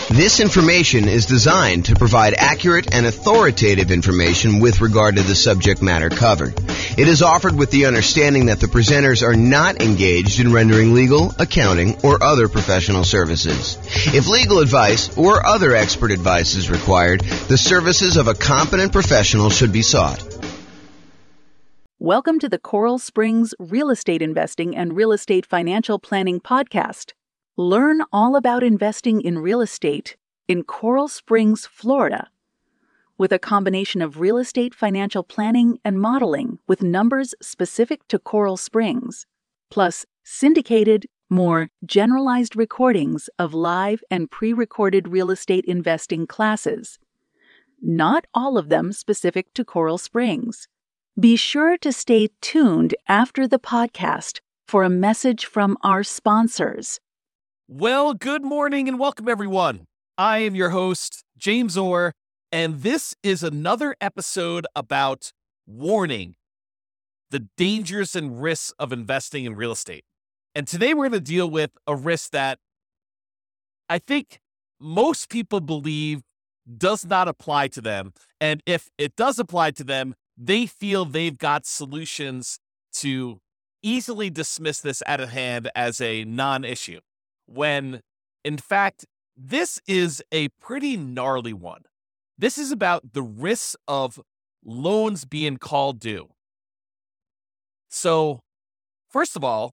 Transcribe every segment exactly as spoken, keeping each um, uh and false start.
This information is designed to provide accurate and authoritative information with regard to the subject matter covered. It is offered with the understanding that the presenters are not engaged in rendering legal, accounting, or other professional services. If legal advice or other expert advice is required, the services of a competent professional should be sought. Welcome to the Coral Springs Real Estate Investing and Real Estate Financial Planning Podcast. Learn all about investing in real estate in Coral Springs, Florida. With a combination of real estate financial planning and modeling with numbers specific to Coral Springs, plus syndicated, more generalized recordings of live and pre-recorded real estate investing classes. Not all of them specific to Coral Springs. Be sure to stay tuned after the podcast for a message from our sponsors. Well, good morning and welcome, everyone. I am your host, James Orr, and this is another episode about warning the dangers and risks of investing in real estate. And today we're going to deal with a risk that I think most people believe does not apply to them. And if it does apply to them, they feel they've got solutions to easily dismiss this out of hand as a non-issue. When, in fact, this is a pretty gnarly one. This is about the risks of loans being called due. So, first of all,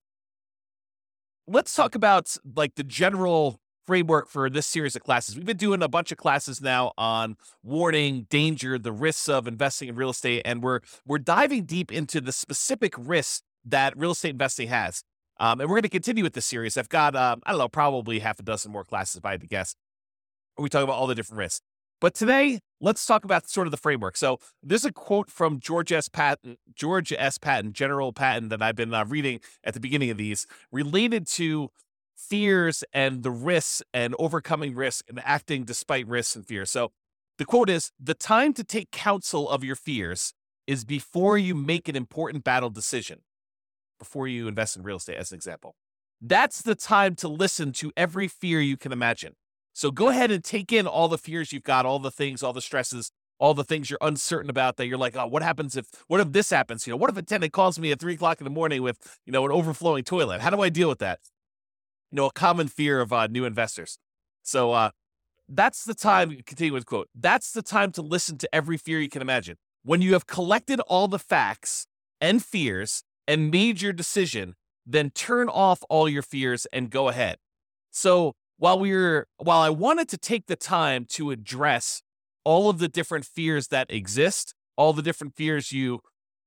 let's talk about like the general framework for this series of classes. We've been doing a bunch of classes now on warning, danger, the risks of investing in real estate, and we're we're diving deep into the specific risks that real estate investing has. Um, and we're going to continue with this series. I've got, um, I don't know, probably half a dozen more classes, if I had to guess. We talk about all the different risks. But today, let's talk about sort of the framework. So there's a quote from George S. Patton, George S. Patton, General Patton, that I've been uh, reading at the beginning of these, related to fears and the risks and overcoming risk and acting despite risks and fears. So the quote is, "The time to take counsel of your fears is before you make an important battle decision." Before you invest in real estate, as an example. That's the time to listen to every fear you can imagine. So go ahead and take in all the fears you've got, all the things, all the stresses, all the things you're uncertain about that you're like, oh, what happens if, what if this happens? You know, what if a tenant calls me at three o'clock in the morning with, you know, an overflowing toilet? How do I deal with that? You know, a common fear of uh, new investors. So uh, that's the time, continue with the quote, that's the time to listen to every fear you can imagine. When you have collected all the facts and fears and made your decision, then turn off all your fears and go ahead. So while we were, while I wanted to take the time to address all of the different fears that exist, all the different fears you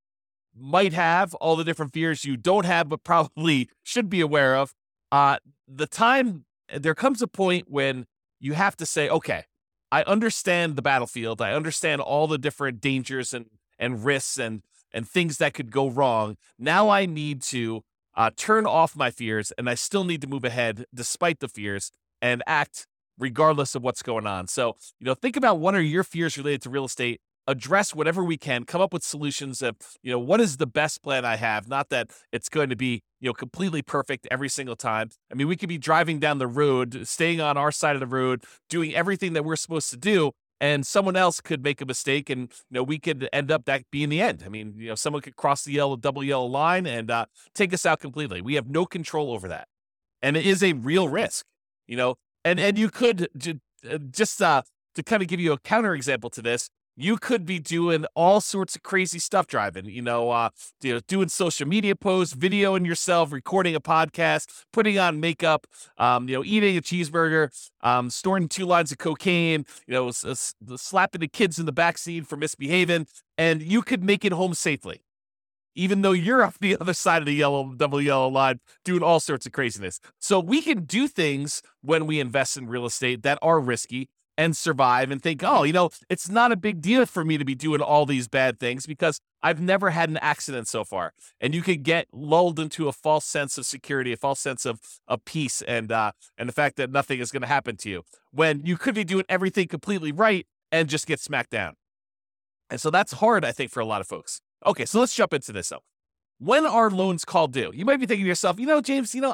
might have, all the different fears you don't have, but probably should be aware of, uh, the time, there comes a point when you have to say, okay, I understand the battlefield. I understand all the different dangers and, and risks and and things that could go wrong. Now I need to uh, turn off my fears, and I still need to move ahead despite the fears and act regardless of what's going on. So, you know, think about what are your fears related to real estate, address whatever we can, come up with solutions of, you know, what is the best plan I have? Not that it's going to be, you know, completely perfect every single time. I mean, we could be driving down the road, staying on our side of the road, doing everything that we're supposed to do, and someone else could make a mistake, and you know we could end up that being the end. I mean, you know, someone could cross the yellow, double yellow line and uh, take us out completely. We have no control over that, and it is a real risk. You know, and and you could j- uh, just uh, to kind of give you a counterexample to this, you could be doing all sorts of crazy stuff driving. You know, uh, you know, doing social media posts, videoing yourself, recording a podcast, putting on makeup, um, you know, eating a cheeseburger, um, storing two lines of cocaine, you know, s- s- slapping the kids in the backseat for misbehaving, and you could make it home safely, even though you're off the other side of the yellow, double yellow line, doing all sorts of craziness. So we can do things when we invest in real estate that are risky and survive and think, oh, you know, it's not a big deal for me to be doing all these bad things because I've never had an accident so far. And you could get lulled into a false sense of security, a false sense of, of peace, and uh, and the fact that nothing is going to happen to you when you could be doing everything completely right and just get smacked down. And so that's hard, I think, for a lot of folks. Okay, so let's jump into this though. When are loans called due? You might be thinking to yourself, you know, James, you know, I,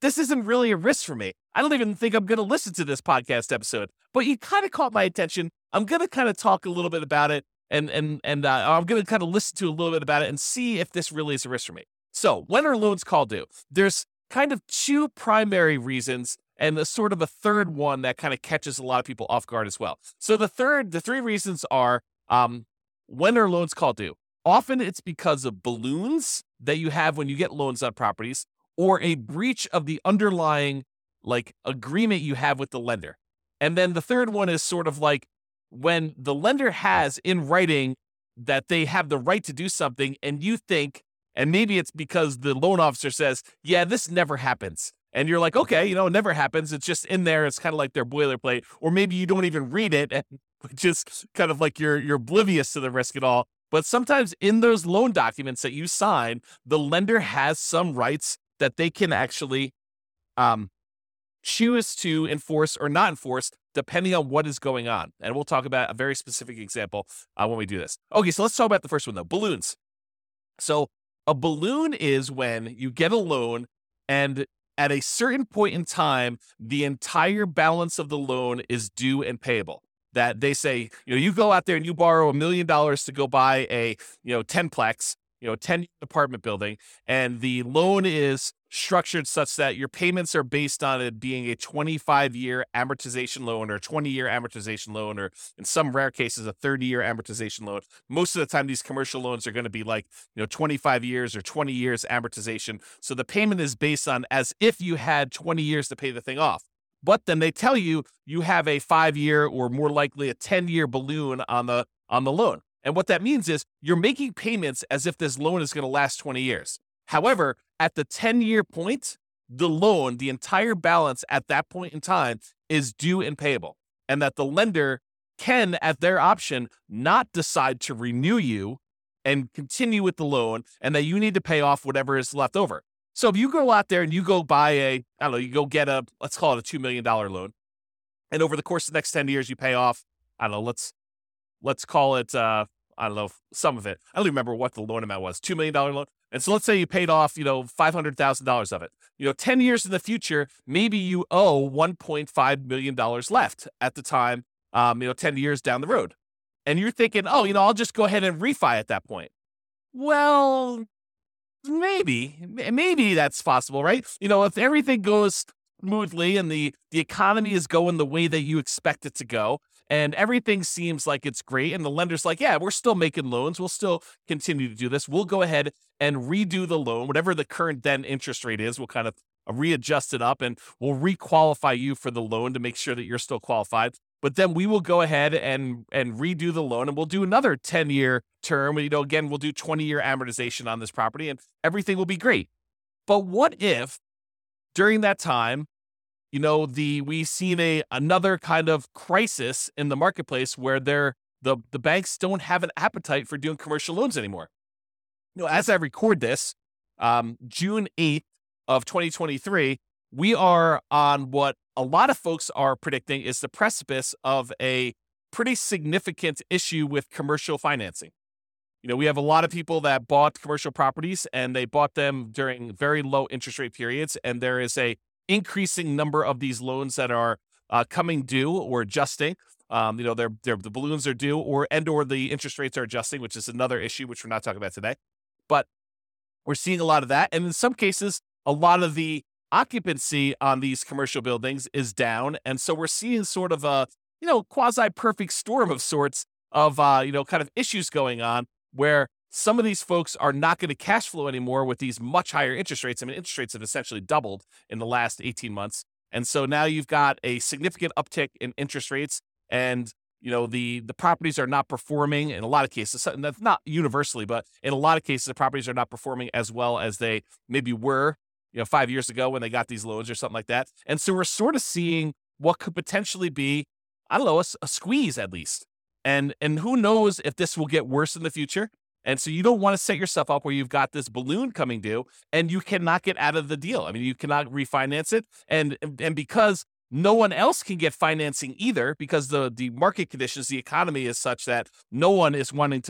this isn't really a risk for me. I don't even think I'm going to listen to this podcast episode, but you kind of caught my attention. I'm going to kind of talk a little bit about it, and and and uh, I'm going to kind of listen to a little bit about it and see if this really is a risk for me. So when are loans called due? There's kind of two primary reasons and a sort of a third one that kind of catches a lot of people off guard as well. So the third, the three reasons are, um, when are loans called due? Often it's because of balloons that you have when you get loans on properties, or a breach of the underlying like agreement you have with the lender. And then the third one is sort of like when the lender has in writing that they have the right to do something, and you think, and maybe it's because the loan officer says, yeah, this never happens. And you're like, okay, you know, it never happens. It's just in there. It's kind of like their boilerplate. Or maybe you don't even read it, and just kind of like you're you're oblivious to the risk at all. But sometimes in those loan documents that you sign, the lender has some rights that they can actually um, choose to enforce or not enforce, depending on what is going on. And we'll talk about a very specific example uh, when we do this. Okay, so let's talk about the first one, though, balloons. So a balloon is when you get a loan, and at a certain point in time, the entire balance of the loan is due and payable. That they say, you know, you go out there and you borrow a million dollars to go buy a, you know, ten-plex, you know, ten apartment building, and the loan is structured such that your payments are based on it being a twenty-five year amortization loan or twenty year amortization loan, or in some rare cases, a thirty year amortization loan. Most of the time, these commercial loans are going to be like, you know, twenty-five years or twenty years amortization. So the payment is based on as if you had twenty years to pay the thing off. But then they tell you you have a five year or more likely a ten year balloon on the on the loan. And what that means is you're making payments as if this loan is going to last twenty years. However, at the ten year point, the loan, the entire balance at that point in time is due and payable. And that the lender can, at their option, not decide to renew you and continue with the loan, and that you need to pay off whatever is left over. So if you go out there and you go buy a, I don't know, you go get a, let's call it a two million dollars loan, and over the course of the next ten years, you pay off, I don't know, let's, let's call it, uh, I don't know, some of it. I don't even remember what the loan amount was, two million dollars loan. And so let's say you paid off, you know, five hundred thousand dollars of it. You know, ten years in the future, maybe you owe one point five million dollars left at the time, um, you know, ten years down the road. And you're thinking, oh, you know, I'll just go ahead and refi at that point. Well, maybe, maybe that's possible, right? You know, if everything goes smoothly and the, the economy is going the way that you expect it to go, and everything seems like it's great, and the lender's like, yeah, we're still making loans. We'll still continue to do this. We'll go ahead and redo the loan, whatever the current then interest rate is. We'll kind of readjust it up, and we'll requalify you for the loan to make sure that you're still qualified. But then we will go ahead and and redo the loan, and we'll do another ten year term. You know, again, we'll do twenty year amortization on this property, and everything will be great. But what if during that time, you know, the we've seen a another kind of crisis in the marketplace where they're the the banks don't have an appetite for doing commercial loans anymore. You know, as I record this, um, June eighth of twenty twenty-three, we are on what a lot of folks are predicting is the precipice of a pretty significant issue with commercial financing. You know, we have a lot of people that bought commercial properties, and they bought them during very low interest rate periods, and there is a increasing number of these loans that are uh, coming due or adjusting. Um, you know, they're, they're, the balloons are due, or and or the interest rates are adjusting, which is another issue, which we're not talking about today. But we're seeing a lot of that. And in some cases, a lot of the occupancy on these commercial buildings is down. And so we're seeing sort of a, you know, quasi-perfect storm of sorts of, uh, you know, kind of issues going on where some of these folks are not going to cash flow anymore with these much higher interest rates. I mean, interest rates have essentially doubled in the last eighteen months. And so now you've got a significant uptick in interest rates, and, you know, the, the properties are not performing in a lot of cases. That's not universally, but in a lot of cases, the properties are not performing as well as they maybe were, you know, five years ago when they got these loans or something like that. And so we're sort of seeing what could potentially be, I don't know, a, a squeeze at least. And, and who knows if this will get worse in the future. And so you don't want to set yourself up where you've got this balloon coming due and you cannot get out of the deal. I mean, you cannot refinance it. And, and because no one else can get financing either, because the, the market conditions, the economy is such that no one is wanting to make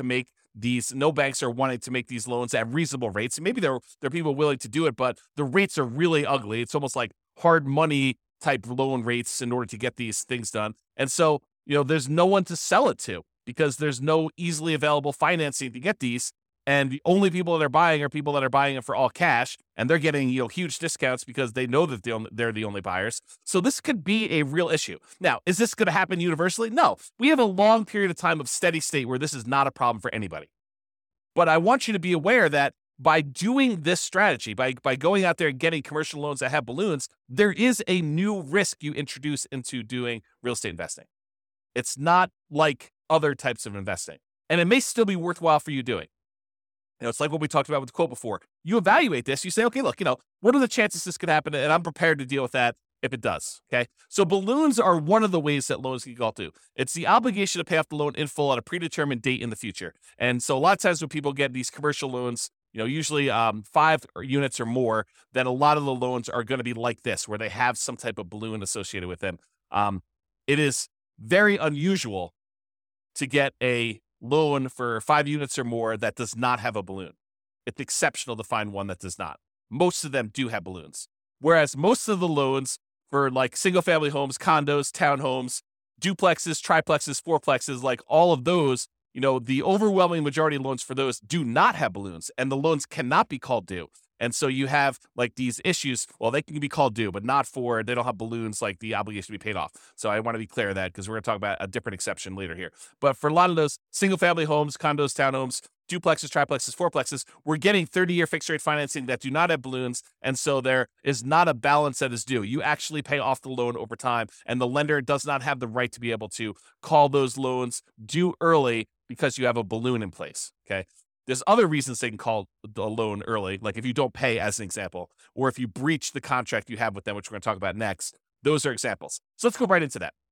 these no banks are wanting to make these loans at reasonable rates. And maybe there, there are people willing to do it, but the rates are really ugly. It's almost like hard money type loan rates in order to get these things done. And so, you know, there's no one to sell it to because there's no easily available financing to get these. And the only people that are buying are people that are buying it for all cash, and they're getting, you know, huge discounts because they know that they're the only buyers. So this could be a real issue. Now, is this going to happen universally? No. We have a long period of time of steady state where this is not a problem for anybody. But I want you to be aware that by doing this strategy, by, by going out there and getting commercial loans that have balloons, there is a new risk you introduce into doing real estate investing. It's not like other types of investing. And it may still be worthwhile for you doing. You know, it's like what we talked about with the quote before. You evaluate this. You say, okay, look, you know, what are the chances this could happen? And I'm prepared to deal with that if it does. Okay. So balloons are one of the ways that loans can call to. It's the obligation to pay off the loan in full at a predetermined date in the future. And so a lot of times when people get these commercial loans, you know, usually um, five units or more, then a lot of the loans are going to be like this, where they have some type of balloon associated with them. Um, it is very unusual to get a loan for five units or more that does not have a balloon. It's exceptional to find one that does not. Most of them do have balloons. Whereas most of the loans for like single family homes, condos, townhomes, duplexes, triplexes, fourplexes, like all of those, you know, the overwhelming majority of loans for those do not have balloons, and the loans cannot be called due. And so you have like these issues. Well, they can be called due, but not for, they don't have balloons like the obligation to be paid off. So I want to be clear of that because we're going to talk about a different exception later here. But for a lot of those single family homes, condos, townhomes, duplexes, triplexes, fourplexes, we're getting thirty year fixed rate financing that do not have balloons. And so there is not a balance that is due. You actually pay off the loan over time, and the lender does not have the right to be able to call those loans due early because you have a balloon in place. Okay. There's other reasons they can call the loan early, like if you don't pay, as an example, or if you breach the contract you have with them, which we're going to talk about next. Those are examples. So let's go right into that.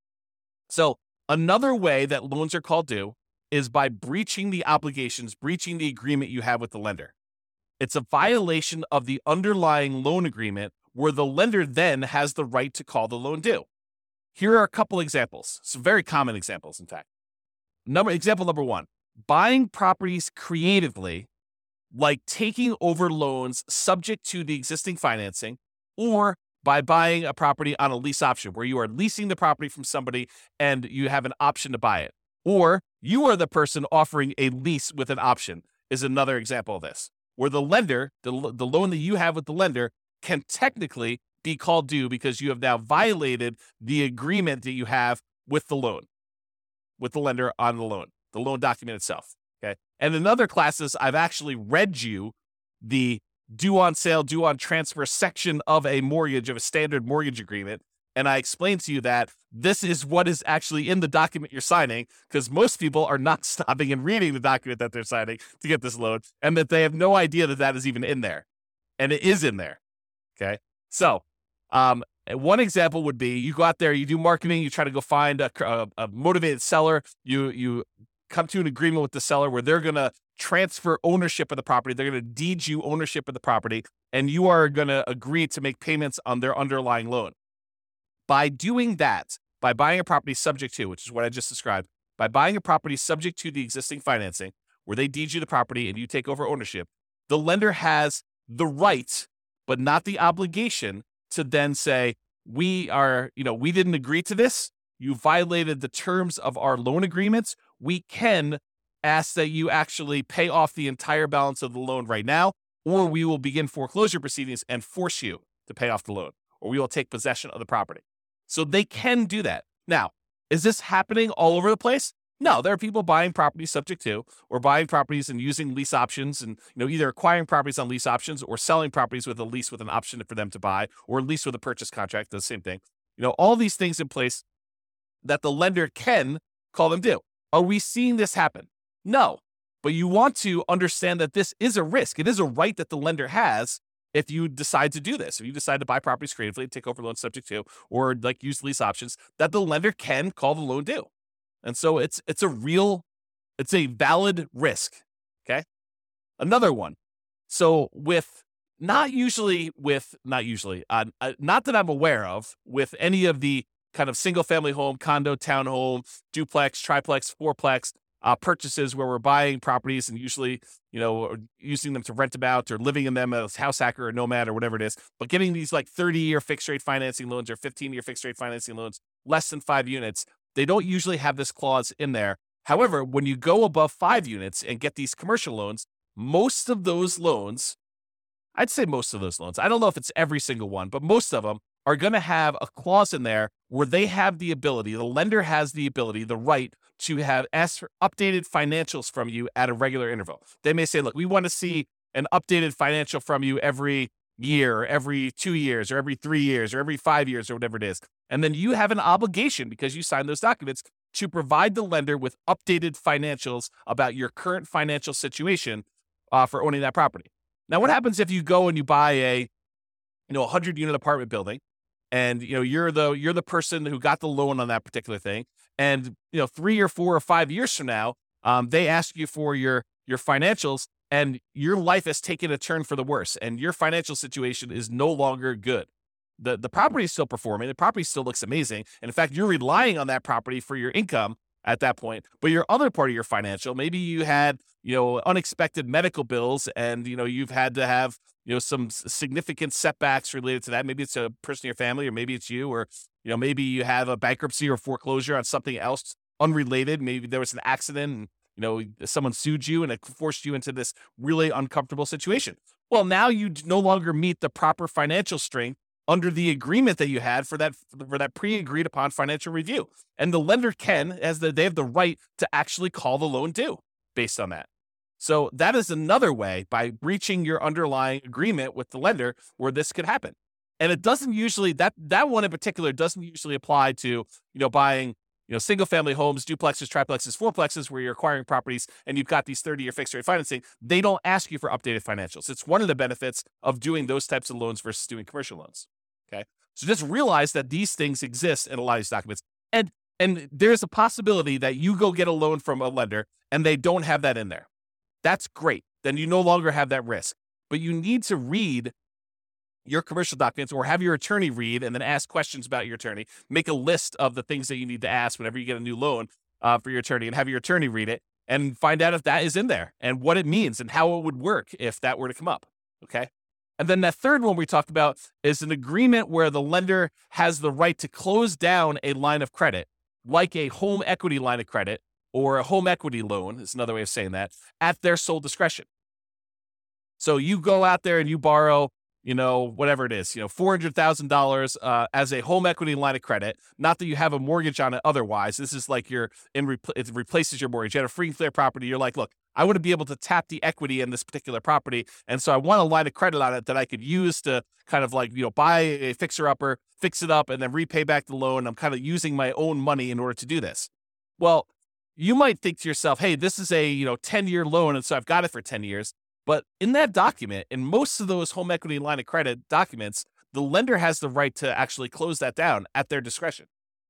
So another way that loans are called due is by breaching the obligations, breaching the agreement you have with the lender. It's a violation of the underlying loan agreement where the lender then has the right to call the loan due. Here are a couple examples, some very common examples, in fact. Number example number one. Buying properties creatively, like taking over loans subject to the existing financing, or by buying a property on a lease option where you are leasing the property from somebody and you have an option to buy it. Or you are the person offering a lease with an option is another example of this, where the lender, the, the loan that you have with the lender can technically be called due because you have now violated the agreement that you have with the loan, with the lender on the loan. The loan document itself, okay? And in other classes, I've actually read you the due on sale, due on transfer section of a mortgage, of a standard mortgage agreement, and I explained to you that this is what is actually in the document you're signing, because most people are not stopping and reading the document that they're signing to get this loan, and that they have no idea that that is even in there, and it is in there, okay? So, um, one example would be you go out there, you do marketing, you try to go find a, a, a motivated seller, you you come to an agreement with the seller where they're going to transfer ownership of the property. They're going to deed you ownership of the property, and you are going to agree to make payments on their underlying loan. By doing that, by buying a property subject to, which is what I just described, by buying a property subject to the existing financing, where they deed you the property and you take over ownership, the lender has the right, but not the obligation, to then say, we are, you know, we didn't agree to this. You violated the terms of our loan agreements. We can ask that you actually pay off the entire balance of the loan right now, or we will begin foreclosure proceedings and force you to pay off the loan, or we will take possession of the property. So they can do that. Now, is this happening all over the place? No, there are people buying properties subject to, or buying properties and using lease options, and you know, either acquiring properties on lease options or selling properties with a lease with an option for them to buy, or a lease with a purchase contract, the same thing. You know, all these things in place that the lender can call them due. Are we seeing this happen? No, but you want to understand that this is a risk. It is a right that the lender has if you decide to do this. If you decide to buy properties creatively, take over loans subject to, or like use lease options, that the lender can call the loan due. And so it's it's a real, it's a valid risk, okay? Another one. So with, not usually with, not usually, uh, uh, not that I'm aware of, with any of the kind of single family home, condo, townhome, duplex, triplex, fourplex, uh, purchases where we're buying properties and usually, you know, using them to rent them out or living in them as house hacker or nomad or whatever it is. But getting these like thirty year fixed rate financing loans or fifteen year fixed rate financing loans, less than five units, they don't usually have this clause in there. However, when you go above five units and get these commercial loans, most of those loans, I'd say most of those loans, I don't know if it's every single one, but most of them are going to have a clause in there where they have the ability, the lender has the ability, the right to have ask for updated financials from you at a regular interval. They may say, look, we want to see an updated financial from you every year, or every two years, or every three years, or every five years, or whatever it is. And then you have an obligation, because you signed those documents, to provide the lender with updated financials about your current financial situation uh, for owning that property. Now, what happens if you go and you buy a, you know, a hundred unit apartment building, and you know you're the you're the person who got the loan on that particular thing, and you know three or four or five years from now, um, they ask you for your your financials, and your life has taken a turn for the worse, and your financial situation is no longer good. The the property is still performing, the property still looks amazing, and in fact, you're relying on that property for your income at that point. But your other part of your financial, maybe you had you know unexpected medical bills, and you know you've had to have you know some significant setbacks related to that. Maybe it's a person in your family, or maybe it's you, or you know maybe you have a bankruptcy or foreclosure on something else unrelated. Maybe there was an accident, and you know someone sued you, and it forced you into this really uncomfortable situation. Well, now you no longer meet the proper financial strength under the agreement that you had for that for that pre-agreed upon financial review. And the lender can, as the, they have the right to actually call the loan due based on that. So that is another way, by breaching your underlying agreement with the lender, where this could happen. And it doesn't usually, that that one in particular doesn't usually apply to, you know, buying, you know, single family homes, duplexes, triplexes, fourplexes, where you're acquiring properties and you've got these thirty year fixed rate financing. They don't ask you for updated financials. It's one of the benefits of doing those types of loans versus doing commercial loans. Okay. So just realize that these things exist in a lot of these documents. And and there's a possibility that you go get a loan from a lender and they don't have that in there. That's great. Then you no longer have that risk. But you need to read your commercial documents, or have your attorney read and then ask questions about your attorney. Make a list of the things that you need to ask whenever you get a new loan uh, for your attorney, and have your attorney read it and find out if that is in there and what it means and how it would work if that were to come up. Okay. And then that third one we talked about is an agreement where the lender has the right to close down a line of credit, like a home equity line of credit or a home equity loan, is another way of saying that, at their sole discretion. So you go out there and you borrow, you know, whatever it is, you know, four hundred thousand dollars uh, as a home equity line of credit. Not that you have a mortgage on it otherwise. This is like you're in, repl- it replaces your mortgage. You had a free and clear property. You're like, look, I want to be able to tap the equity in this particular property. And so I want a line of credit on it that I could use to kind of like, you know, buy a fixer upper, fix it up, and then repay back the loan. I'm kind of using my own money in order to do this. Well, you might think to yourself, hey, this is a, you know, ten year loan. And so I've got it for ten years. But in that document, in most of those home equity line of credit documents, the lender has the right to actually close that down at their discretion.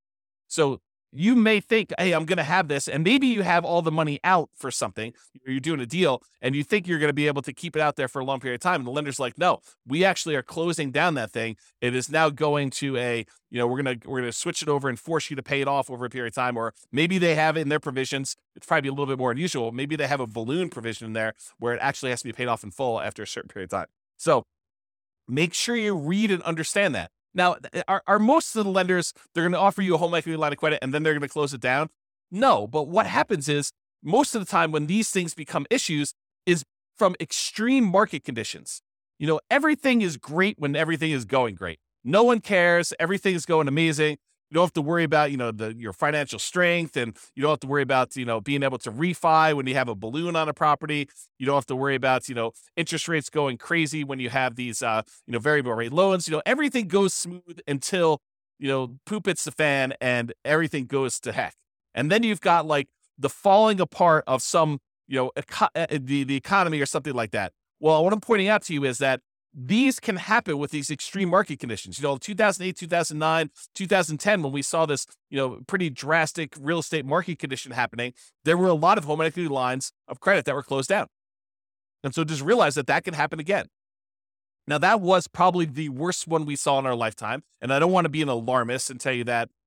So you may think, hey, I'm going to have this, and maybe you have all the money out for something, or you're doing a deal, and you think you're going to be able to keep it out there for a long period of time. And the lender's like, no, we actually are closing down that thing. It is now going to a, you know, we're going to, we're going to switch it over and force you to pay it off over a period of time. Or maybe they have it in their provisions. It's probably a little bit more unusual. Maybe they have a balloon provision in there where it actually has to be paid off in full after a certain period of time. So make sure you read and understand that. Now, are, are most of the lenders, they're going to offer you a home equity line of credit and then they're going to close it down? No, but what happens is most of the time when these things become issues is from extreme market conditions. You know, everything is great when everything is going great. No one cares. Everything is going amazing. You don't have to worry about, you know, the, your financial strength, and you don't have to worry about, you know, being able to refi when you have a balloon on a property. You don't have to worry about, you know, interest rates going crazy when you have these, uh, you know, variable rate loans. You know, everything goes smooth until, you know, poop hits the fan and everything goes to heck. And then you've got like the falling apart of some, you know, eco- the, the economy or something like that. Well, what I'm pointing out to you is that these can happen with these extreme market conditions. You know, two thousand eight, two thousand nine, two thousand ten, when we saw this, you know, pretty drastic real estate market condition happening, there were a lot of home equity lines of credit that were closed down. And so just realize that that can happen again. Now, that was probably the worst one we saw in our lifetime. And I don't want to be an alarmist and tell you that,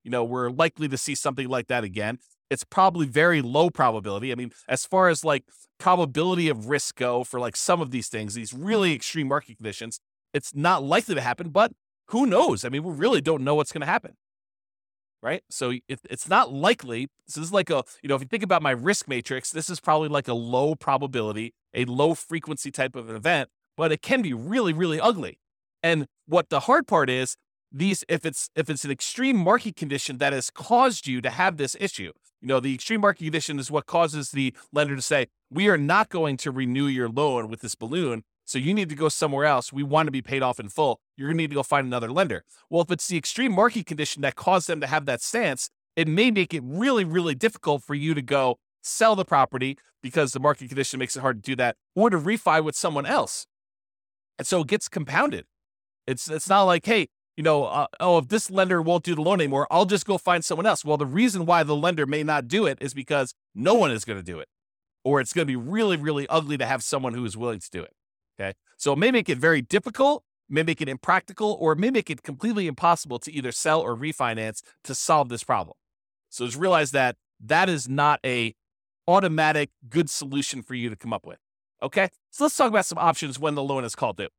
you know, we're likely to see something like that again. It's probably very low probability. I mean, as far as like probability of risk go for like some of these things, these really extreme market conditions, it's not likely to happen, but who knows? I mean, we really don't know what's going to happen, right? So it, it's not likely. This is like a, you know, if you think about my risk matrix, this is probably like a low probability, a low frequency type of an event, but it can be really, really ugly. And what the hard part is, these, if it's if it's an extreme market condition that has caused you to have this issue, you know, the extreme market condition is what causes the lender to say, we are not going to renew your loan with this balloon, so you need to go somewhere else. We want to be paid off in full. You're going to need to go find another lender. Well, if it's the extreme market condition that caused them to have that stance, it may make it really, really difficult for you to go sell the property because the market condition makes it hard to do that, or to refi with someone else. And so it gets compounded. It's it's not like, hey, you know, uh, oh, if this lender won't do the loan anymore, I'll just go find someone else. Well, the reason why the lender may not do it is because no one is going to do it, or it's going to be really, really ugly to have someone who is willing to do it. Okay. So it may make it very difficult, may make it impractical, or it may make it completely impossible to either sell or refinance to solve this problem. So just realize that that is not a automatic good solution for you to come up with. Okay. So let's talk about some options when the loan is called due.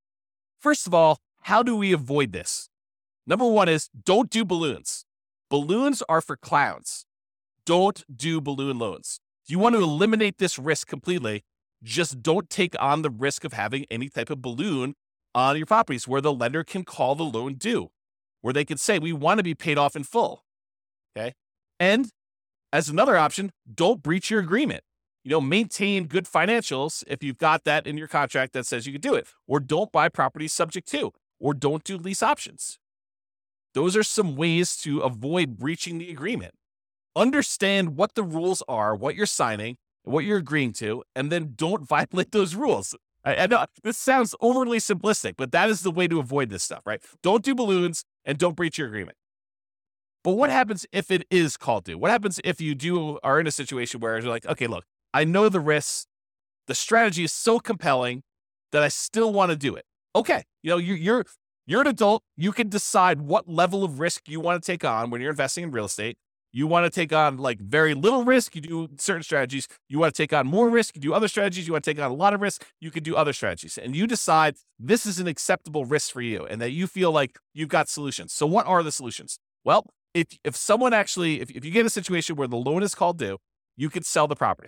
First of all, how do we avoid this? Number one is don't do balloons. Balloons are for clowns. Don't do balloon loans. If you want to eliminate this risk completely, just don't take on the risk of having any type of balloon on your properties where the lender can call the loan due, where they can say, we want to be paid off in full. Okay. And as another option, don't breach your agreement. You know, maintain good financials if you've got that in your contract that says you can do it, or don't buy properties subject to, or don't do lease options. Those are some ways to avoid breaching the agreement. Understand what the rules are, what you're signing, what you're agreeing to, and then don't violate those rules. I, I know this sounds overly simplistic, but that is the way to avoid this stuff, right? Don't do balloons and don't breach your agreement. But what happens if it is called due? What happens if you do are in a situation where you're like, okay, look, I know the risks. The strategy is so compelling that I still want to do it. Okay, you know, you're you're you're an adult. You can decide what level of risk you want to take on when you're investing in real estate. You want to take on like very little risk, you do certain strategies. You want to take on more risk, you do other strategies. You want to take on a lot of risk, you can do other strategies. And you decide this is an acceptable risk for you and that you feel like you've got solutions. So what are the solutions? Well, if if someone actually, if, if you get a situation where the loan is called due, you could sell the property.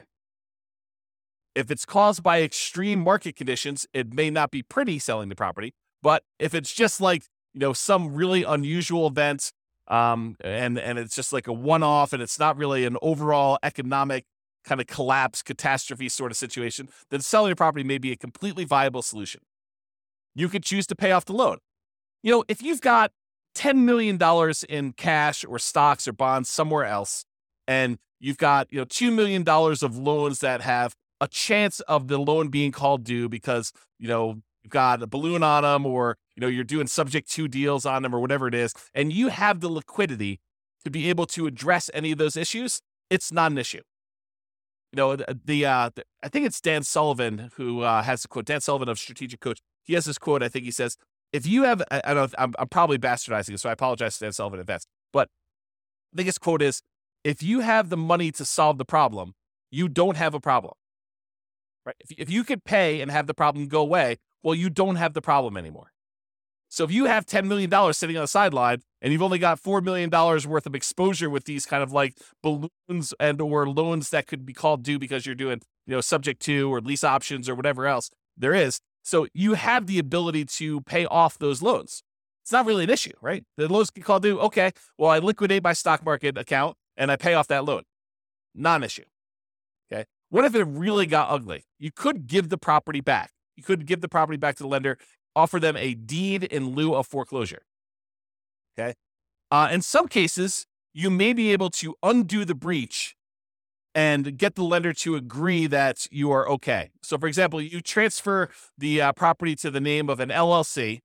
If it's caused by extreme market conditions, it may not be pretty selling the property. But if it's just like, you know, some really unusual event, um, and, and it's just like a one-off and it's not really an overall economic kind of collapse, catastrophe sort of situation, then selling the property may be a completely viable solution. You could choose to pay off the loan. You know, if you've got ten million dollars in cash or stocks or bonds somewhere else, and you've got, you know, two million dollars of loans that have a chance of the loan being called due because, you know, you've got a balloon on them, or, you know, you're doing subject to deals on them or whatever it is, and you have the liquidity to be able to address any of those issues, it's not an issue. You know, the, the, uh, the I think it's Dan Sullivan who uh, has the quote, Dan Sullivan of Strategic Coach. He has this quote, I think he says, if you have, I, I don't know, I'm, I'm probably bastardizing it, so I apologize to Dan Sullivan in advance, but I think his quote is, if you have the money to solve the problem, you don't have a problem. Right? If, if you could pay and have the problem go away, well, you don't have the problem anymore. So if you have ten million dollars sitting on the sideline and you've only got four million dollars worth of exposure with these kind of like balloons and or loans that could be called due because you're doing, you know, subject to or lease options or whatever else there is. So you have the ability to pay off those loans. It's not really an issue, right? The loans get called due. Okay, well, I liquidate my stock market account and I pay off that loan. Not an issue. Okay. What if it really got ugly? You could give the property back. You could give the property back to the lender, offer them a deed in lieu of foreclosure. Okay. Uh, in some cases, you may be able to undo the breach and get the lender to agree that you are okay. So, for example, you transfer the uh, property to the name of an L L C,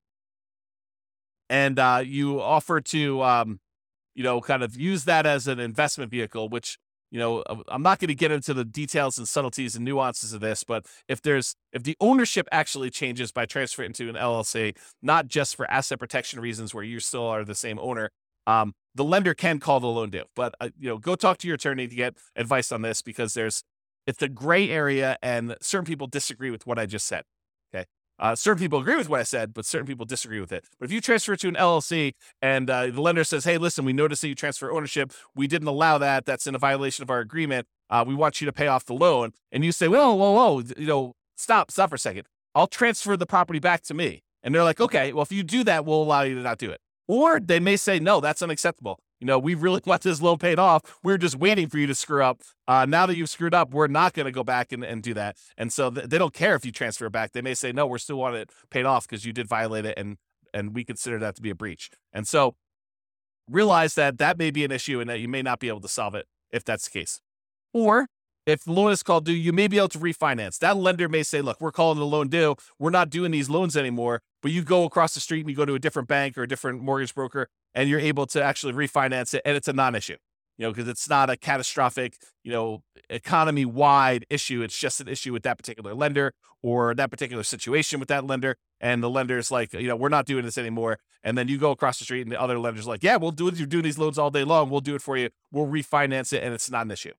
and uh, you offer to, um, you know, kind of use that as an investment vehicle, which, you know, I'm not going to get into the details and subtleties and nuances of this, but if there's, if the ownership actually changes by transferring into an L L C, not just for asset protection reasons where you still are the same owner, um, the lender can call the loan due. But, uh, you know, go talk to your attorney to get advice on this, because there's, it's a gray area and certain people disagree with what I just said. Okay. Uh, certain people agree with what I said, but certain people disagree with it. But if you transfer it to an L L C and uh, the lender says, hey, listen, we noticed that you transfer ownership. We didn't allow that. That's in a violation of our agreement. Uh, we want you to pay off the loan. And you say, whoa, whoa, whoa, you know, stop, stop for a second. I'll transfer the property back to me. And they're like, okay, well, if you do that, we'll allow you to not do it. Or they may say, no, that's unacceptable. You know, we really want this loan paid off. We're just waiting for you to screw up. Uh, now that you've screwed up, we're not going to go back and, and do that. And so th- they don't care if you transfer it back. They may say, no, we're still wanting it paid off because you did violate it, and and we consider that to be a breach. And so realize that that may be an issue and that you may not be able to solve it if that's the case. Or if the loan is called due, you may be able to refinance. That lender may say, look, we're calling the loan due. We're not doing these loans anymore. But you go across the street and you go to a different bank or a different mortgage broker, and you're able to actually refinance it. And it's a non-issue, you know, because it's not a catastrophic, you know, economy-wide issue. It's just an issue with that particular lender or that particular situation with that lender. And the lender's like, you know, we're not doing this anymore. And then you go across the street and the other lender's like, yeah, we'll do it. You're doing these loans all day long. We'll do it for you. We'll refinance it. And it's not an issue.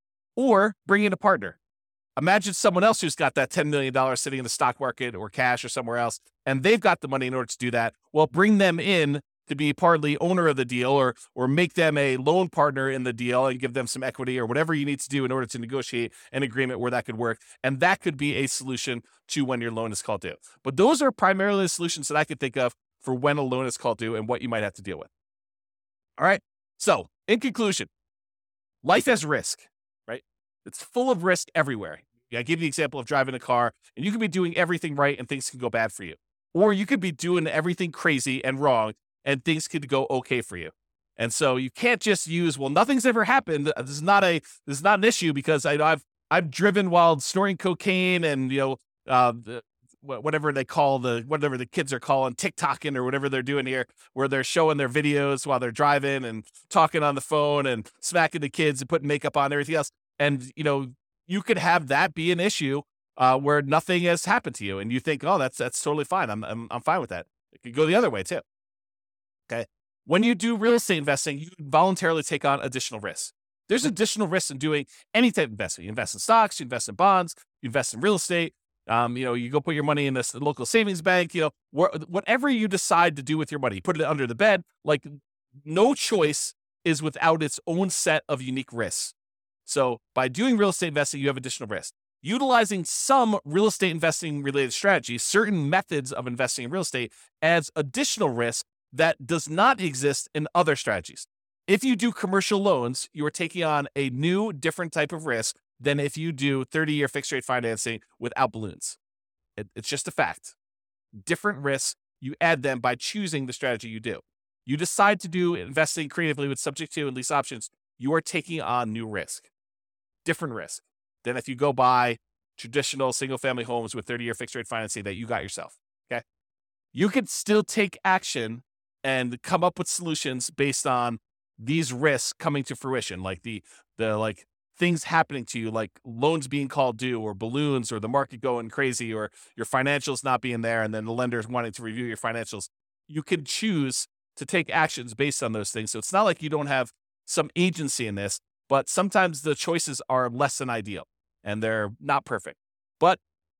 Or bring in a partner. Imagine someone else who's got that ten million dollars sitting in the stock market or cash or somewhere else, and they've got the money in order to do that. Well, bring them in to be partly owner of the deal, or or make them a loan partner in the deal and give them some equity or whatever you need to do in order to negotiate an agreement where that could work. And that could be a solution to when your loan is called due. But those are primarily the solutions that I could think of for when a loan is called due and what you might have to deal with. All right. So in conclusion, life has risk. It's full of risk everywhere. I give you the example of driving a car, and you could be doing everything right and things can go bad for you. Or you could be doing everything crazy and wrong and things could go okay for you. And so you can't just use, well, nothing's ever happened. This is not a this is not an issue because I, I've I've driven while snorting cocaine and, you know, uh, the, whatever they call the whatever the kids are calling TikToking or whatever they're doing here, where they're showing their videos while they're driving and talking on the phone and smacking the kids and putting makeup on and everything else. And, you know, you could have that be an issue uh, where nothing has happened to you. And you think, oh, that's that's totally fine. I'm, I'm I'm fine with that. It could go the other way, too. Okay. When you do real estate investing, you voluntarily take on additional risks. There's additional risks in doing any type of investment. You invest in stocks, you invest in bonds, you invest in real estate. Um, you know, you go put your money in this local savings bank, you know, wh- whatever you decide to do with your money, you put it under the bed. Like, no choice is without its own set of unique risks. So by doing real estate investing, you have additional risk. Utilizing some real estate investing related strategies, certain methods of investing in real estate, adds additional risk that does not exist in other strategies. If you do commercial loans, you are taking on a new, different type of risk than if you do thirty-year fixed rate financing without balloons. It, it's just a fact. Different risks, you add them by choosing the strategy you do. You decide to do investing creatively with subject to and lease options, you are taking on new risk. Different risk than if you go buy traditional single-family homes with thirty-year fixed-rate financing that you got yourself, okay? You could still take action and come up with solutions based on these risks coming to fruition, like the the like things happening to you, like loans being called due or balloons or the market going crazy or your financials not being there and then the lenders wanting to review your financials. You can choose to take actions based on those things. So it's not like you don't have some agency in this. But sometimes the choices are less than ideal and they're not perfect. But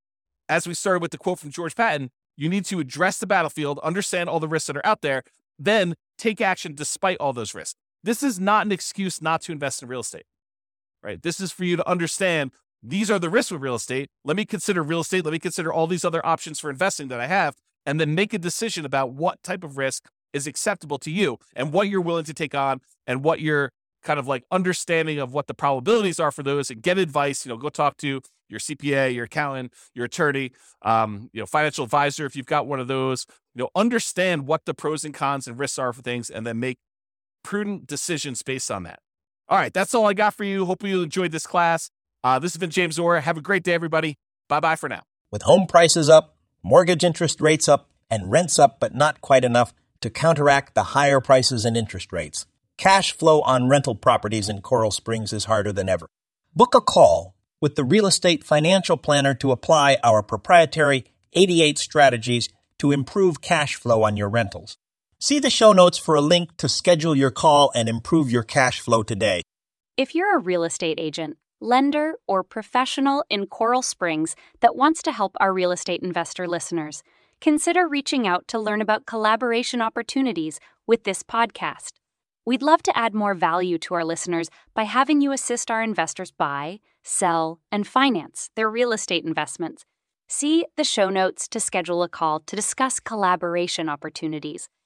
as we started with the quote from George Patton, you need to address the battlefield, understand all the risks that are out there, then take action despite all those risks. This is not an excuse not to invest in real estate, right? This is for you to understand these are the risks with real estate. Let me consider real estate. Let me consider all these other options for investing that I have, and then make a decision about what type of risk is acceptable to you and what you're willing to take on and what you're kind of like understanding of what the probabilities are for those, and get advice. You know, go talk to your C P A, your accountant, your attorney, um, you know, financial advisor if you've got one of those. You know, understand what the pros and cons and risks are for things, and then make prudent decisions based on that. All right, that's all I got for you. Hope you enjoyed this class. Uh, this has been James Orr. Have a great day, everybody. Bye bye for now. With home prices up, mortgage interest rates up, and rents up, but not quite enough to counteract the higher prices and interest rates, cash flow on rental properties in Coral Springs is harder than ever. Book a call with the Real Estate Financial Planner to apply our proprietary eighty-eight strategies to improve cash flow on your rentals. See the show notes for a link to schedule your call and improve your cash flow today. If you're a real estate agent, lender, or professional in Coral Springs that wants to help our real estate investor listeners, consider reaching out to learn about collaboration opportunities with this podcast. We'd love to add more value to our listeners by having you assist our investors buy, sell, and finance their real estate investments. See the show notes to schedule a call to discuss collaboration opportunities.